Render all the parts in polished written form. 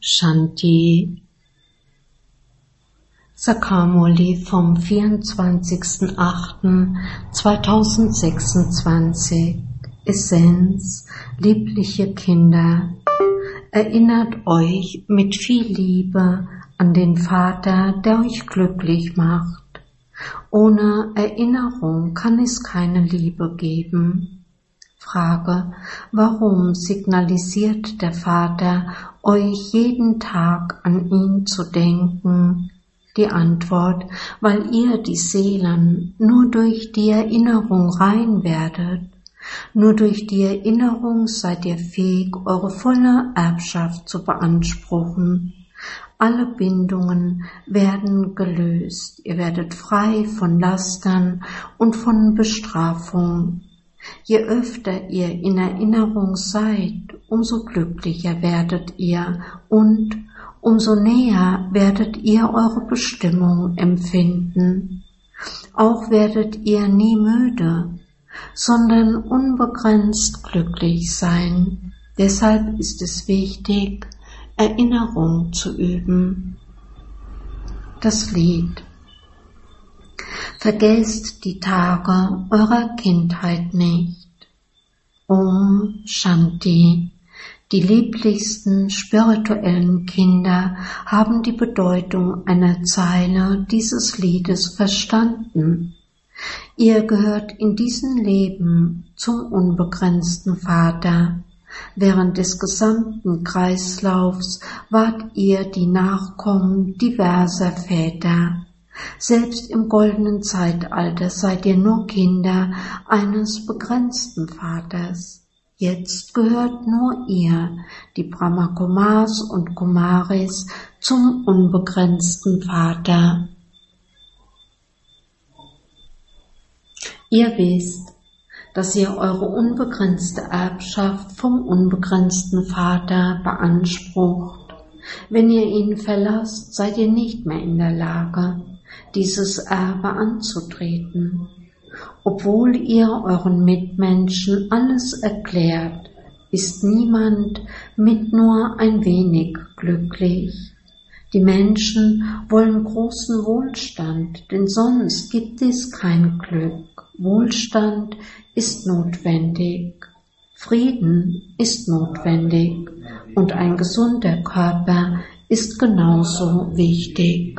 Shanti. Sakamuli vom 24.08.2026. Essenz, liebliche Kinder, erinnert euch mit viel Liebe an den Vater, der euch glücklich macht. Ohne Erinnerung kann es keine Liebe geben. Frage: Warum signalisiert der Vater euch jeden Tag an ihn zu denken? Die Antwort: weil ihr die Seelen nur durch die Erinnerung rein werdet. Nur durch die Erinnerung seid ihr fähig, eure volle Erbschaft zu beanspruchen. Alle Bindungen werden gelöst. Ihr werdet frei von Lastern und von Bestrafung. Je öfter ihr in Erinnerung seid, umso glücklicher werdet ihr und umso näher werdet ihr eure Bestimmung empfinden. Auch werdet ihr nie müde, sondern unbegrenzt glücklich sein. Deshalb ist es wichtig, Erinnerung zu üben. Das Lied: Vergesst die Tage eurer Kindheit nicht. Om Shanti. Die lieblichsten spirituellen Kinder haben die Bedeutung einer Zeile dieses Liedes verstanden. Ihr gehört in diesem Leben zum unbegrenzten Vater. Während des gesamten Kreislaufs wart ihr die Nachkommen diverser Väter. Selbst im goldenen Zeitalter seid ihr nur Kinder eines begrenzten Vaters. Jetzt gehört nur ihr, die Brahmakumars und Kumaris, zum unbegrenzten Vater. Ihr wisst, dass ihr eure unbegrenzte Erbschaft vom unbegrenzten Vater beansprucht. Wenn ihr ihn verlasst, seid ihr nicht mehr in der Lage, dieses Erbe anzutreten. Obwohl ihr euren Mitmenschen alles erklärt, ist niemand mit nur ein wenig glücklich. Die Menschen wollen großen Wohlstand, denn sonst gibt es kein Glück. Wohlstand ist notwendig, Frieden ist notwendig und ein gesunder Körper ist genauso wichtig.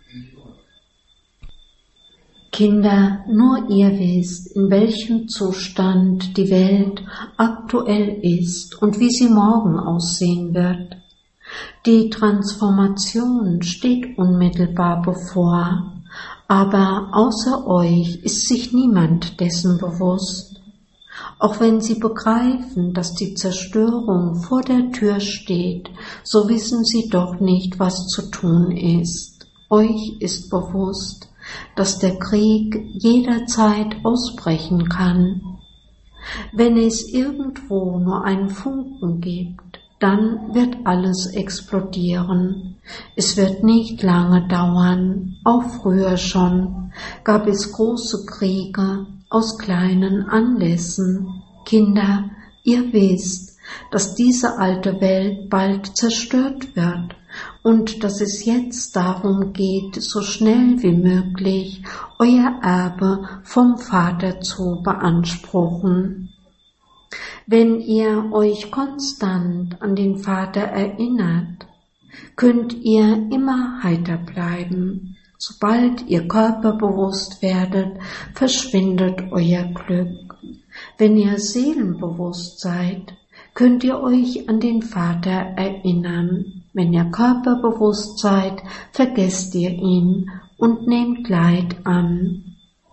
Kinder, nur ihr wisst, in welchem Zustand die Welt aktuell ist und wie sie morgen aussehen wird. Die Transformation steht unmittelbar bevor, aber außer euch ist sich niemand dessen bewusst. Auch wenn sie begreifen, dass die Zerstörung vor der Tür steht, so wissen sie doch nicht, was zu tun ist. Euch ist bewusst, dass der Krieg jederzeit ausbrechen kann. Wenn es irgendwo nur einen Funken gibt, dann wird alles explodieren. Es wird nicht lange dauern. Auch früher schon gab es große Kriege aus kleinen Anlässen. Kinder, ihr wisst, dass diese alte Welt bald zerstört wird und dass es jetzt darum geht, so schnell wie möglich euer Erbe vom Vater zu beanspruchen. Wenn ihr euch konstant an den Vater erinnert, könnt ihr immer heiter bleiben. Sobald ihr körperbewusst werdet, verschwindet euer Glück. Wenn ihr seelenbewusst seid, könnt ihr euch an den Vater erinnern. Wenn ihr körperbewusst seid, vergesst ihr ihn und nehmt Leid an.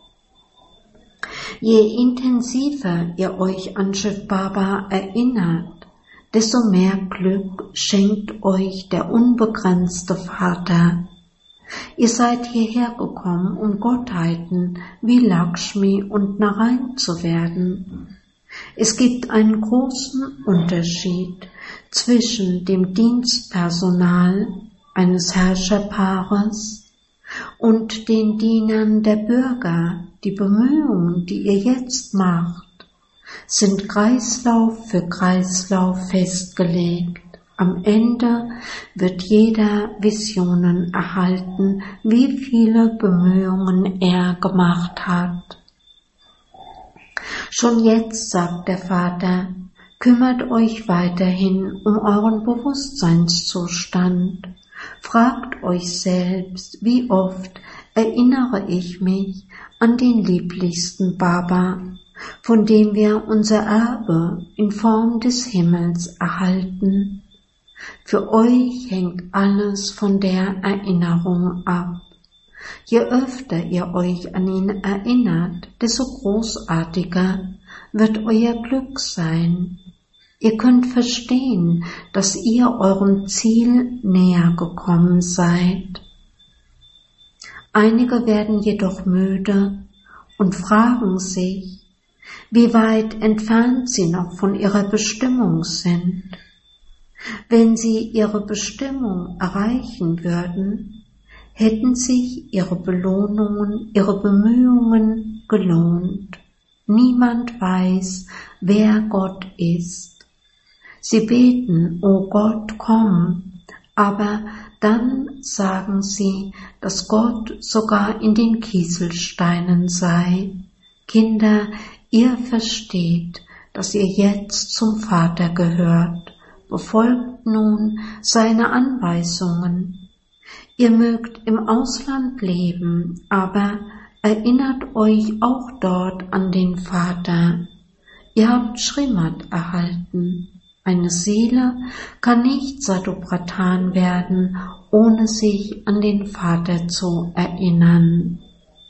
Je intensiver ihr euch an Shiv Baba erinnert, desto mehr Glück schenkt euch der unbegrenzte Vater. Ihr seid hierher gekommen, um Gottheiten wie Lakshmi und Narayan zu werden. Es gibt einen großen Unterschied zwischen dem Dienstpersonal eines Herrscherpaares und den Dienern der Bürger. Die Bemühungen, die ihr jetzt macht, sind Kreislauf für Kreislauf festgelegt. Am Ende wird jeder Visionen erhalten, wie viele Bemühungen er gemacht hat. Schon jetzt, sagt der Vater, kümmert euch weiterhin um euren Bewusstseinszustand. Fragt euch selbst, wie oft erinnere ich mich an den lieblichsten Baba, von dem wir unser Erbe in Form des Himmels erhalten. Für euch hängt alles von der Erinnerung ab. Je öfter ihr euch an ihn erinnert, desto großartiger wird euer Glück sein. Ihr könnt verstehen, dass ihr eurem Ziel näher gekommen seid. Einige werden jedoch müde und fragen sich, wie weit entfernt sie noch von ihrer Bestimmung sind. Wenn sie ihre Bestimmung erreichen würden, hätten sich ihre Belohnungen, ihre Bemühungen gelohnt. Niemand weiß, wer Gott ist. Sie beten, o Gott, komm, aber dann sagen sie, dass Gott sogar in den Kieselsteinen sei. Kinder, ihr versteht, dass ihr jetzt zum Vater gehört. Befolgt nun seine Anweisungen. Ihr mögt im Ausland leben, aber erinnert euch auch dort an den Vater. Ihr habt Srimad erhalten. Eine Seele kann nicht Sadopratan werden, ohne sich an den Vater zu erinnern.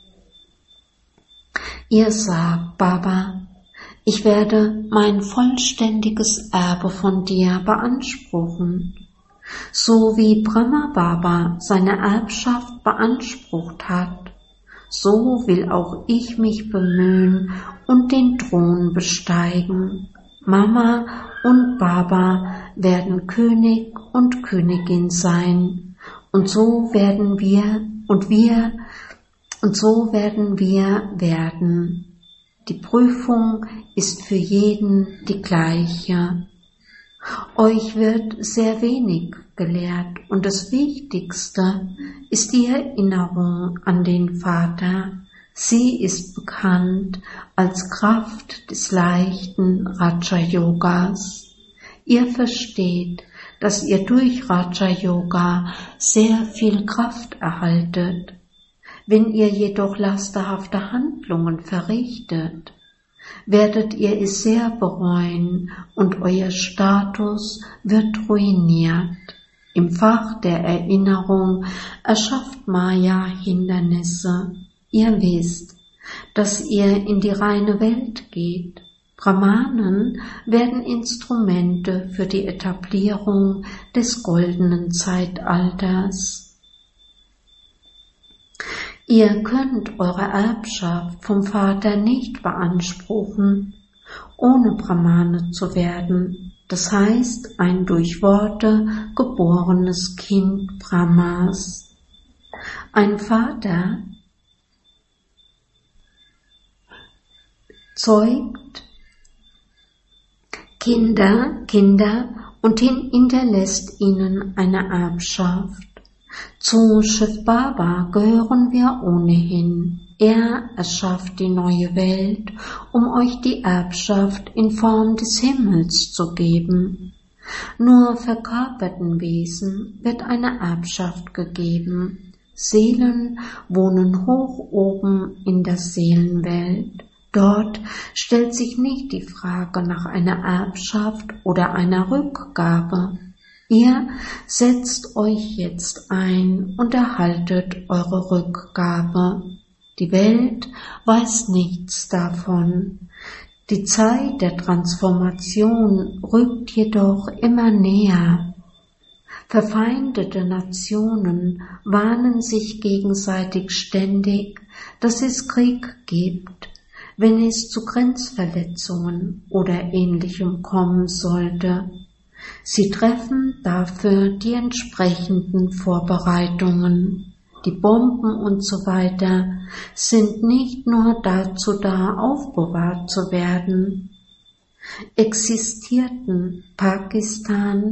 Ihr sagt, Baba, ich werde mein vollständiges Erbe von dir beanspruchen. So wie Brahma Baba seine Erbschaft beansprucht hat, so will auch ich mich bemühen und den Thron besteigen. Mama und Baba werden König und Königin sein, und so werden wir werden. Die Prüfung ist für jeden die gleiche. Euch wird sehr wenig gelehrt und das Wichtigste ist die Erinnerung an den Vater. Sie ist bekannt als Kraft des leichten Raja-Yogas. Ihr versteht, dass ihr durch Raja-Yoga sehr viel Kraft erhaltet. Wenn ihr jedoch lasterhafte Handlungen verrichtet, werdet ihr es sehr bereuen und euer Status wird ruiniert. Im Fach der Erinnerung erschafft Maya Hindernisse. Ihr wisst, dass ihr in die reine Welt geht. Brahmanen werden Instrumente für die Etablierung des goldenen Zeitalters. Ihr könnt eure Erbschaft vom Vater nicht beanspruchen, ohne Brahmane zu werden, das heißt ein durch Worte geborenes Kind Brahmas. Ein Vater zeugt Kinder und hinterlässt ihnen eine Erbschaft. Zu Shiv Baba gehören wir ohnehin. Er erschafft die neue Welt, um euch die Erbschaft in Form des Himmels zu geben. Nur verkörperten Wesen wird eine Erbschaft gegeben. Seelen wohnen hoch oben in der Seelenwelt. Dort stellt sich nicht die Frage nach einer Erbschaft oder einer Rückgabe. Ihr setzt euch jetzt ein und erhaltet eure Rückgabe. Die Welt weiß nichts davon. Die Zeit der Transformation rückt jedoch immer näher. Verfeindete Nationen warnen sich gegenseitig ständig, dass es Krieg gibt, wenn es zu Grenzverletzungen oder Ähnlichem kommen sollte. Sie treffen dafür die entsprechenden Vorbereitungen. Die Bomben und so weiter sind nicht nur dazu da, aufbewahrt zu werden. Existierten Pakistan,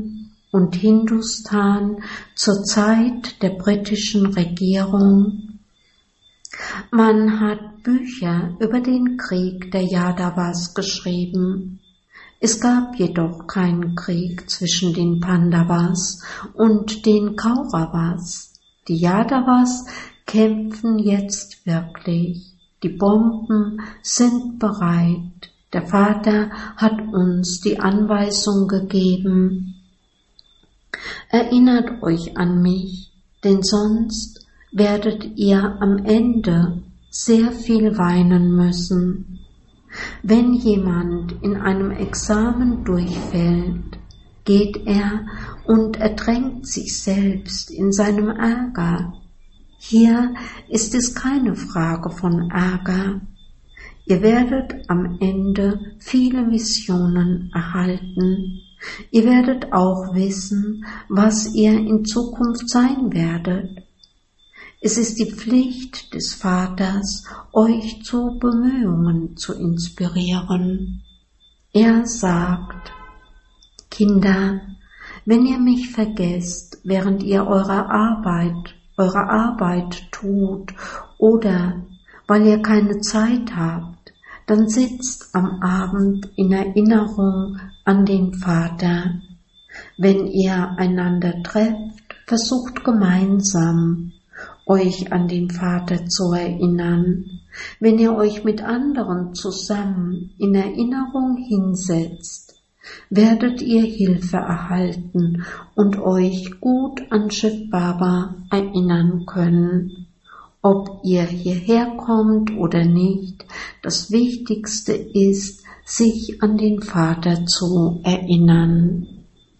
und Hindustan zur Zeit der britischen Regierung. Man hat Bücher über den Krieg der Yadavas geschrieben. Es gab jedoch keinen Krieg zwischen den Pandavas und den Kauravas. Die Yadavas kämpfen jetzt wirklich. Die Bomben sind bereit. Der Vater hat uns die Anweisung gegeben. Erinnert euch an mich, denn sonst werdet ihr am Ende sehr viel weinen müssen. Wenn jemand in einem Examen durchfällt, geht er und ertränkt sich selbst in seinem Ärger. Hier ist es keine Frage von Ärger. Ihr werdet am Ende viele Visionen erhalten. Ihr werdet auch wissen, was ihr in Zukunft sein werdet. Es ist die Pflicht des Vaters, euch zu Bemühungen zu inspirieren. Er sagt: Kinder, wenn ihr mich vergesst, während ihr eure Arbeit tut oder weil ihr keine Zeit habt, dann sitzt am Abend in Erinnerung an den Vater. Wenn ihr einander trefft, versucht gemeinsam euch an den Vater zu erinnern. Wenn ihr euch mit anderen zusammen in Erinnerung hinsetzt, werdet ihr Hilfe erhalten und euch gut an Shiv Baba erinnern können. Ob ihr hierher kommt oder nicht, das Wichtigste ist, sich an den Vater zu erinnern.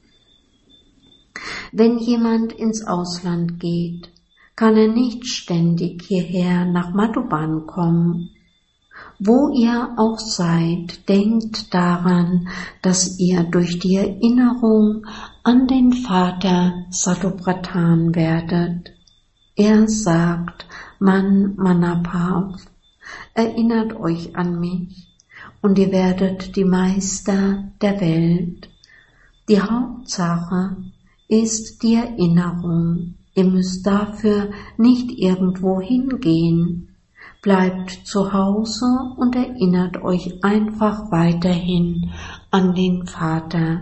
Wenn jemand ins Ausland geht, kann er nicht ständig hierher nach Madhuban kommen. Wo ihr auch seid, denkt daran, dass ihr durch die Erinnerung an den Vater Satyabhratan werdet. Er sagt: Man Manabhav, erinnert euch an mich und ihr werdet die Meister der Welt. Die Hauptsache ist die Erinnerung. Ihr müsst dafür nicht irgendwo hingehen. Bleibt zu Hause und erinnert euch einfach weiterhin an den Vater.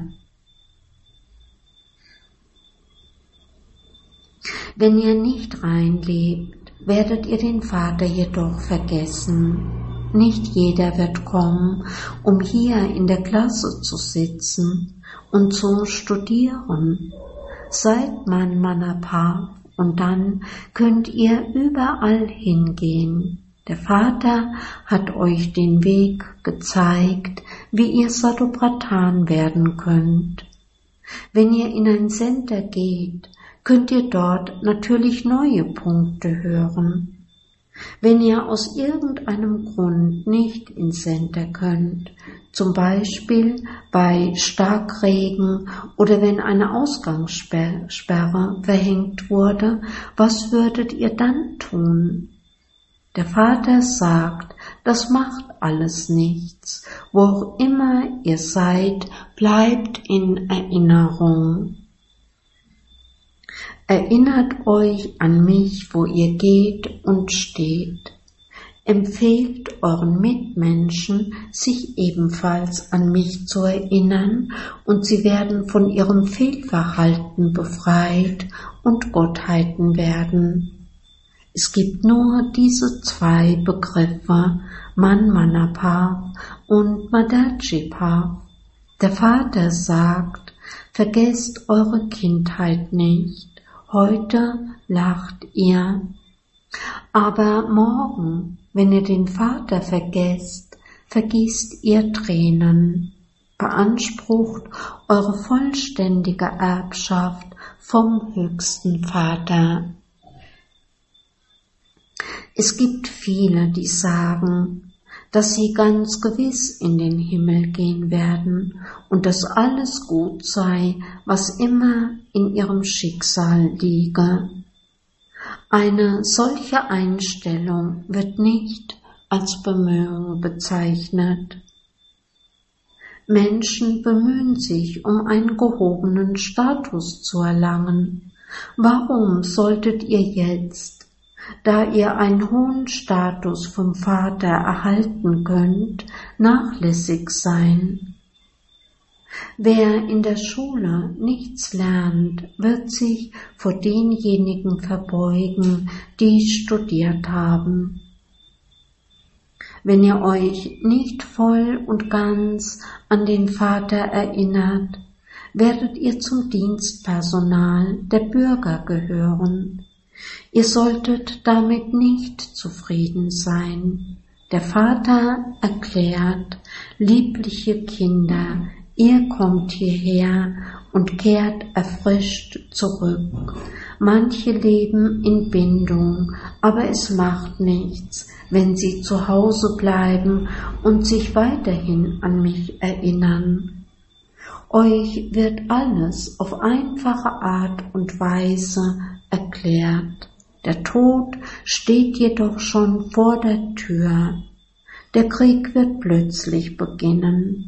Wenn ihr nicht reinlebt, werdet ihr den Vater jedoch vergessen. Nicht jeder wird kommen, um hier in der Klasse zu sitzen und zu studieren. Seid man Manabhav und dann könnt ihr überall hingehen. Der Vater hat euch den Weg gezeigt, wie ihr Satyabhratan werden könnt. Wenn ihr in ein Center geht, könnt ihr dort natürlich neue Punkte hören. Wenn ihr aus irgendeinem Grund nicht ins Center könnt, zum Beispiel bei Starkregen oder wenn eine Ausgangssperre verhängt wurde, was würdet ihr dann tun? Der Vater sagt, das macht alles nichts. Wo auch immer ihr seid, bleibt in Erinnerung. Erinnert euch an mich, wo ihr geht und steht. Empfehlt euren Mitmenschen, sich ebenfalls an mich zu erinnern, und sie werden von ihrem Fehlverhalten befreit und Gottheiten werden. Es gibt nur diese zwei Begriffe, Manmanabhav und Madajipav. Der Vater sagt, vergesst eure Kindheit nicht. Heute lacht ihr, aber morgen, wenn ihr den Vater vergesst, vergießt ihr Tränen, beansprucht eure vollständige Erbschaft vom höchsten Vater. Es gibt viele, die sagen, dass sie ganz gewiss in den Himmel gehen werden und dass alles gut sei, was immer in ihrem Schicksal liege. Eine solche Einstellung wird nicht als Bemühung bezeichnet. Menschen bemühen sich, um einen gehobenen Status zu erlangen. Warum solltet ihr jetzt, da ihr einen hohen Status vom Vater erhalten könnt, nachlässig sein? Wer in der Schule nichts lernt, wird sich vor denjenigen verbeugen, die studiert haben. Wenn ihr euch nicht voll und ganz an den Vater erinnert, werdet ihr zum Dienstpersonal der Bürger gehören. Ihr solltet damit nicht zufrieden sein. Der Vater erklärt, liebliche Kinder, ihr kommt hierher und kehrt erfrischt zurück. Manche leben in Bindung, aber es macht nichts, wenn sie zu Hause bleiben und sich weiterhin an mich erinnern. Euch wird alles auf einfache Art und Weise erklärt. Der Tod steht jedoch schon vor der Tür. Der Krieg wird plötzlich beginnen.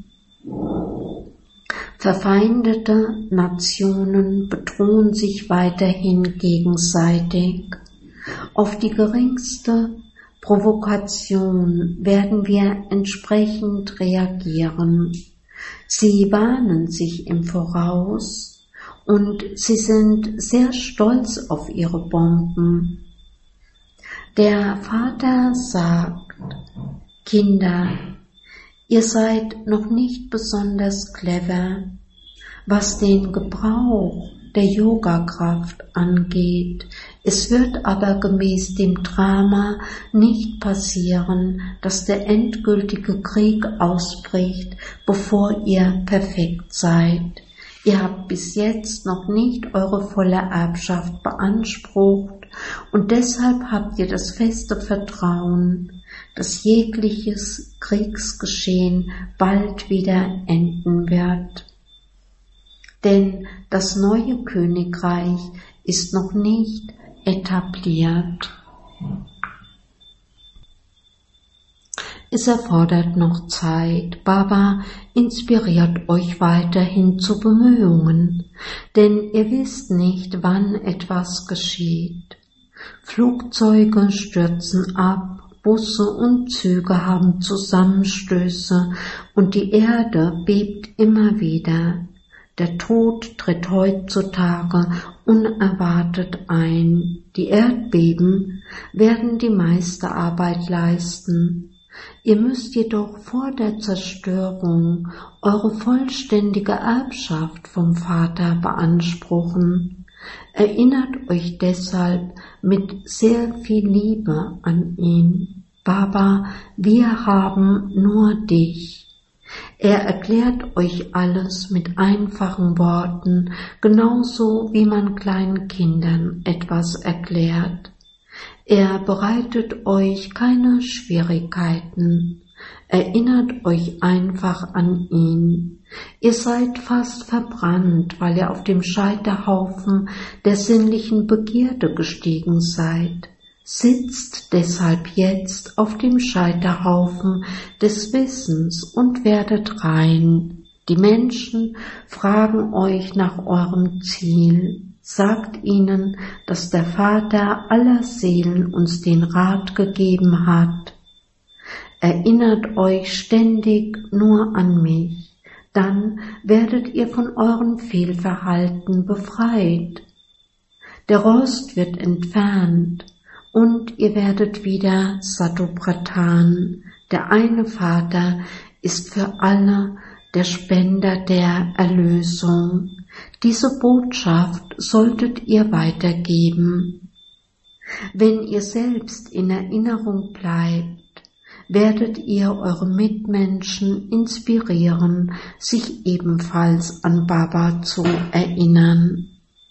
Verfeindete Nationen bedrohen sich weiterhin gegenseitig. Auf die geringste Provokation werden wir entsprechend reagieren. Sie warnen sich im Voraus und sie sind sehr stolz auf ihre Bomben. Der Vater sagt, Kinder, ihr seid noch nicht besonders clever, was den Gebrauch der Yoga-Kraft angeht. Es wird aber gemäß dem Drama nicht passieren, dass der endgültige Krieg ausbricht, bevor ihr perfekt seid. Ihr habt bis jetzt noch nicht eure volle Erbschaft beansprucht und deshalb habt ihr das feste Vertrauen, dass jegliches Kriegsgeschehen bald wieder enden wird. Denn das neue Königreich ist noch nicht etabliert. Es erfordert noch Zeit. Baba inspiriert euch weiterhin zu Bemühungen, denn ihr wisst nicht, wann etwas geschieht. Flugzeuge stürzen ab, Busse und Züge haben Zusammenstöße und die Erde bebt immer wieder. Der Tod tritt heutzutage unerwartet ein. Die Erdbeben werden die meiste Arbeit leisten. Ihr müsst jedoch vor der Zerstörung eure vollständige Erbschaft vom Vater beanspruchen. Erinnert euch deshalb mit sehr viel Liebe an ihn. Baba, wir haben nur dich. Er erklärt euch alles mit einfachen Worten, genauso wie man kleinen Kindern etwas erklärt. Er bereitet euch keine Schwierigkeiten. Erinnert euch einfach an ihn. Ihr seid fast verbrannt, weil ihr auf dem Scheiterhaufen der sinnlichen Begierde gestiegen seid. Sitzt deshalb jetzt auf dem Scheiterhaufen des Wissens und werdet rein. Die Menschen fragen euch nach eurem Ziel. Sagt ihnen, dass der Vater aller Seelen uns den Rat gegeben hat. Erinnert euch ständig nur an mich, dann werdet ihr von euren Fehlverhalten befreit. Der Rost wird entfernt und ihr werdet wieder Satopradhan. Der eine Vater ist für alle der Spender der Erlösung. Diese Botschaft solltet ihr weitergeben. Wenn ihr selbst in Erinnerung bleibt, werdet ihr eure Mitmenschen inspirieren, sich ebenfalls an Baba zu erinnern.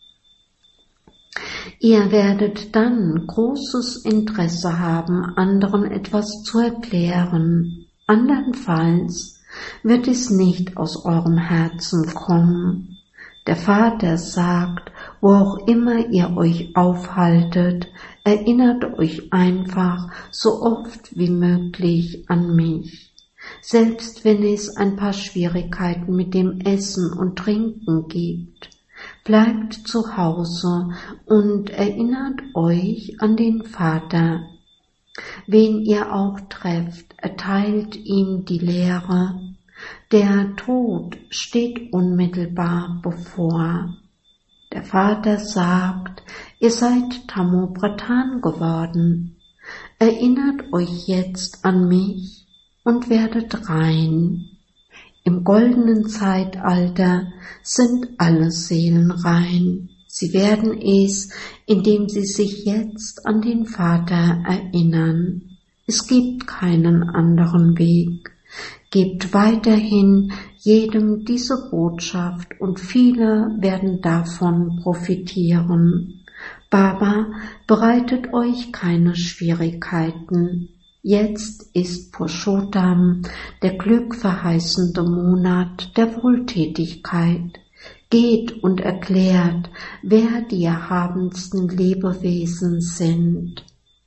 Ihr werdet dann großes Interesse haben, anderen etwas zu erklären. Andernfalls wird es nicht aus eurem Herzen kommen. Der Vater sagt, wo auch immer ihr euch aufhaltet, erinnert euch einfach so oft wie möglich an mich. Selbst wenn es ein paar Schwierigkeiten mit dem Essen und Trinken gibt, bleibt zu Hause und erinnert euch an den Vater. Wen ihr auch trefft, erteilt ihm die Lehre. Der Tod steht unmittelbar bevor. Der Vater sagt, ihr seid Tamopradhan geworden. Erinnert euch jetzt an mich und werdet rein. Im goldenen Zeitalter sind alle Seelen rein. Sie werden es, indem sie sich jetzt an den Vater erinnern. Es gibt keinen anderen Weg. Gebt weiterhin jedem diese Botschaft und viele werden davon profitieren. Baba bereitet euch keine Schwierigkeiten. Jetzt ist Purushottam der glückverheißende Monat der Wohltätigkeit. Geht und erklärt, wer die erhabensten Lebewesen sind.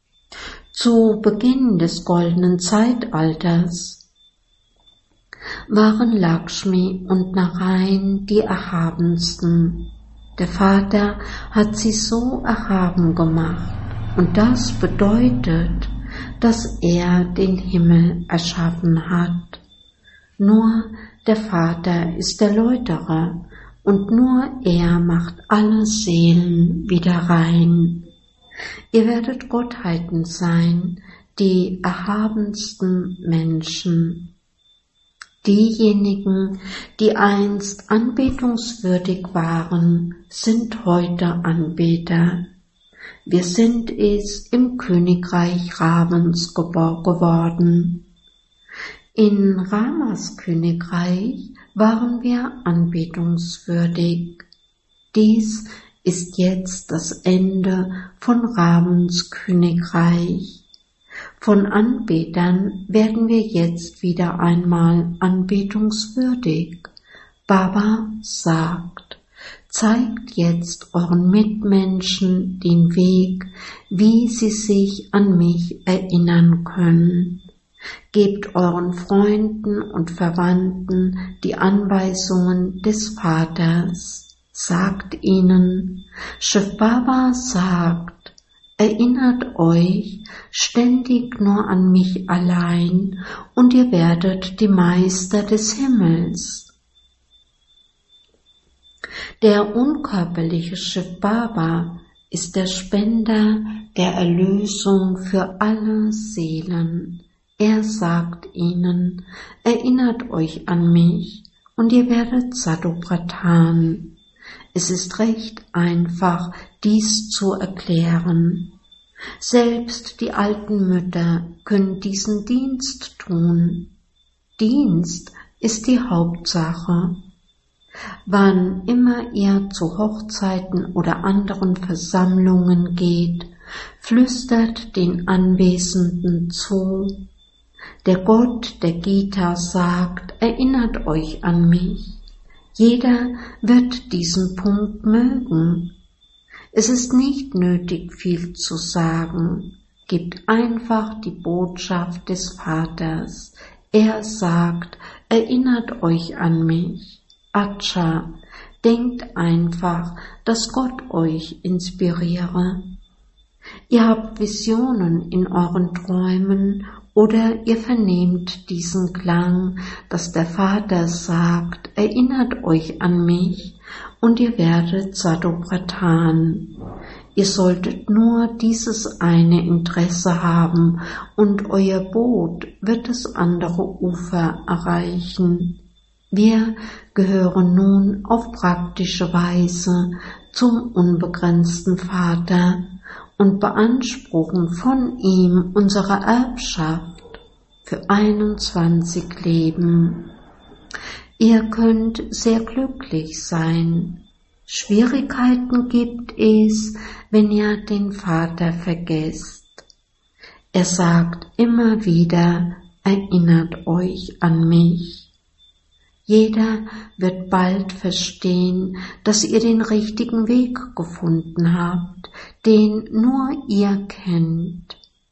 Zu Beginn des goldenen Zeitalters waren Lakshmi und Narayan die erhabensten. Der Vater hat sie so erhaben gemacht und das bedeutet, dass er den Himmel erschaffen hat. Nur der Vater ist der Läuterer und nur er macht alle Seelen wieder rein. Ihr werdet Gottheiten sein, die erhabensten Menschen. Diejenigen, die einst anbetungswürdig waren, sind heute Anbeter. Wir sind es im Königreich Ravens geworden. In Ramas Königreich waren wir anbetungswürdig. Dies ist jetzt das Ende von Ravens Königreich. Von Anbetern werden wir jetzt wieder einmal anbetungswürdig. Baba sagt, zeigt jetzt euren Mitmenschen den Weg, wie sie sich an mich erinnern können. Gebt euren Freunden und Verwandten die Anweisungen des Vaters. Sagt ihnen, Shiv Baba sagt, erinnert euch ständig nur an mich allein und ihr werdet die Meister des Himmels. Der unkörperliche Shiv Baba ist der Spender der Erlösung für alle Seelen. Er sagt ihnen, erinnert euch an mich und ihr werdet Satopradhan. Es ist recht einfach, dies zu erklären. Selbst die alten Mütter können diesen Dienst tun. Dienst ist die Hauptsache. Wann immer ihr zu Hochzeiten oder anderen Versammlungen geht, flüstert den Anwesenden zu. Der Gott der Gita sagt, erinnert euch an mich. Jeder wird diesen Punkt mögen. Es ist nicht nötig, viel zu sagen. Gebt einfach die Botschaft des Vaters. Er sagt, erinnert euch an mich. Acha, denkt einfach, dass Gott euch inspiriere. Ihr habt Visionen in euren Träumen oder ihr vernehmt diesen Klang, dass der Vater sagt, erinnert euch an mich und ihr werdet Satopradhan. Ihr solltet nur dieses eine Interesse haben und euer Boot wird das andere Ufer erreichen. Wir gehören nun auf praktische Weise zum unbegrenzten Vater und beanspruchen von ihm unsere Erbschaft für 21 Leben. Ihr könnt sehr glücklich sein. Schwierigkeiten gibt es, wenn ihr den Vater vergesst. Er sagt immer wieder, erinnert euch an mich. Jeder wird bald verstehen, dass ihr den richtigen Weg gefunden habt, den nur ihr kennt.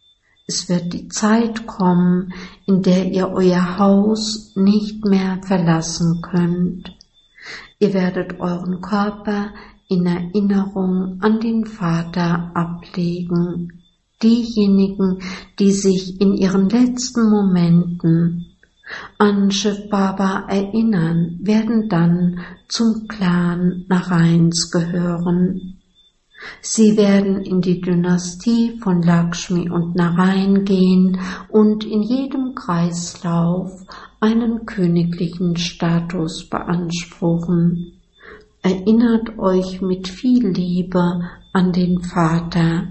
Es wird die Zeit kommen, in der ihr euer Haus nicht mehr verlassen könnt. Ihr werdet euren Körper in Erinnerung an den Vater ablegen. Diejenigen, die sich in ihren letzten Momenten an Shiv Baba erinnern, werden dann zum Clan Narayans gehören. Sie werden in die Dynastie von Lakshmi und Narayan gehen und in jedem Kreislauf einen königlichen Status beanspruchen. Erinnert euch mit viel Liebe an den Vater.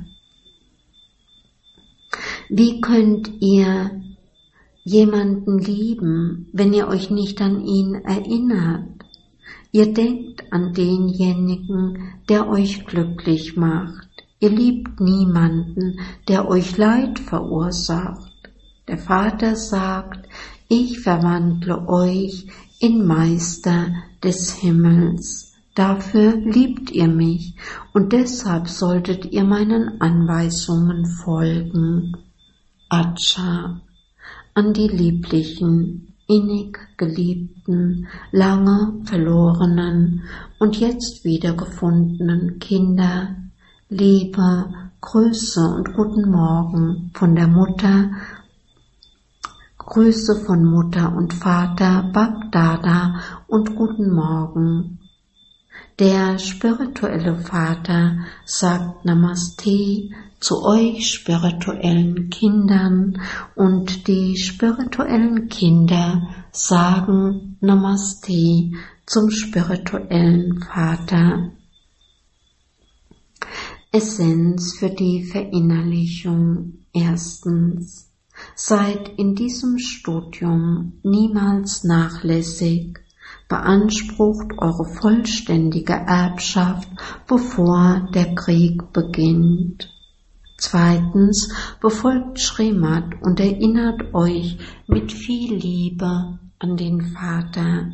Wie könnt ihr jemanden lieben, wenn ihr euch nicht an ihn erinnert? Ihr denkt an denjenigen, der euch glücklich macht. Ihr liebt niemanden, der euch Leid verursacht. Der Vater sagt, ich verwandle euch in Meister des Himmels. Dafür liebt ihr mich und deshalb solltet ihr meinen Anweisungen folgen. Acha, an die lieblichen, innig geliebten, lange verlorenen und jetzt wiedergefundenen Kinder, Liebe, Grüße und guten Morgen von der Mutter, Grüße von Mutter und Vater Bagdada und guten Morgen. Der spirituelle Vater sagt Namaste zu euch spirituellen Kindern und die spirituellen Kinder sagen Namaste zum spirituellen Vater. Essenz für die Verinnerlichung. Erstens, seid in diesem Studium niemals nachlässig. Beansprucht eure vollständige Erbschaft, bevor der Krieg beginnt. Zweitens, befolgt Srimad und erinnert euch mit viel Liebe an den Vater.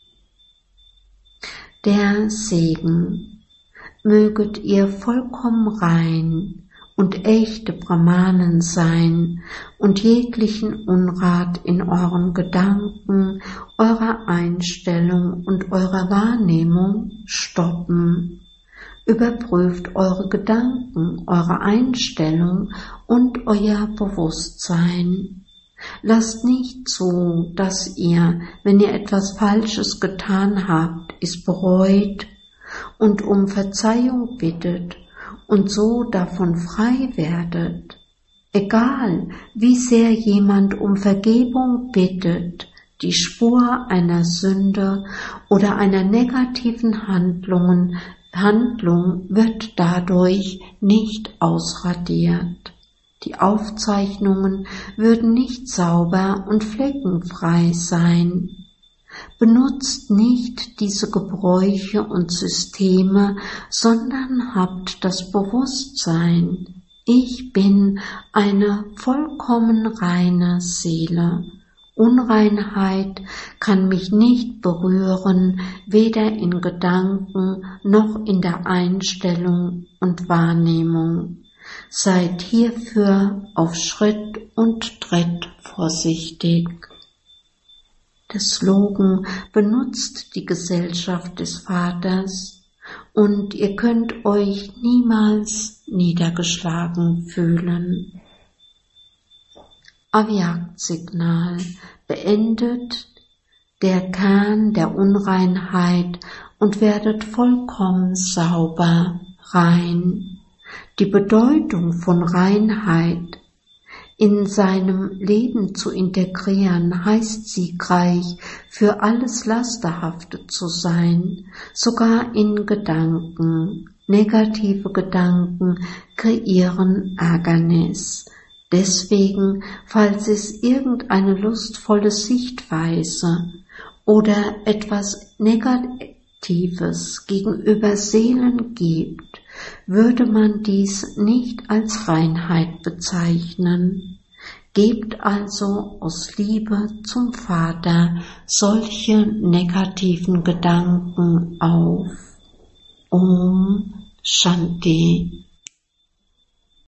Der Segen. Möget ihr vollkommen rein und echte Brahmanen sein und jeglichen Unrat in euren Gedanken, eurer Einstellung und eurer Wahrnehmung stoppen. Überprüft eure Gedanken, eure Einstellung und euer Bewusstsein. Lasst nicht zu, dass ihr, wenn ihr etwas Falsches getan habt, es bereut und um Verzeihung bittet und so davon frei werdet. Egal, wie sehr jemand um Vergebung bittet, die Spur einer Sünde oder einer negativen Handlung wird dadurch nicht ausradiert. Die Aufzeichnungen würden nicht sauber und fleckenfrei sein. Benutzt nicht diese Gebräuche und Systeme, sondern habt das Bewusstsein, ich bin eine vollkommen reine Seele. Unreinheit kann mich nicht berühren, weder in Gedanken noch in der Einstellung und Wahrnehmung. Seid hierfür auf Schritt und Tritt vorsichtig. Der Slogan benutzt die Gesellschaft des Vaters und ihr könnt euch niemals niedergeschlagen fühlen. Avyakt-Signal. Beendet der Kern der Unreinheit und werdet vollkommen sauber, rein. Die Bedeutung von Reinheit in seinem Leben zu integrieren, heißt siegreich für alles Lasterhafte zu sein, sogar in Gedanken. Negative Gedanken kreieren Ärgernis. Deswegen, falls es irgendeine lustvolle Sichtweise oder etwas Negatives gegenüber Seelen gibt, würde man dies nicht als Reinheit bezeichnen. Gebt also aus Liebe zum Vater solche negativen Gedanken auf. Om Shanti.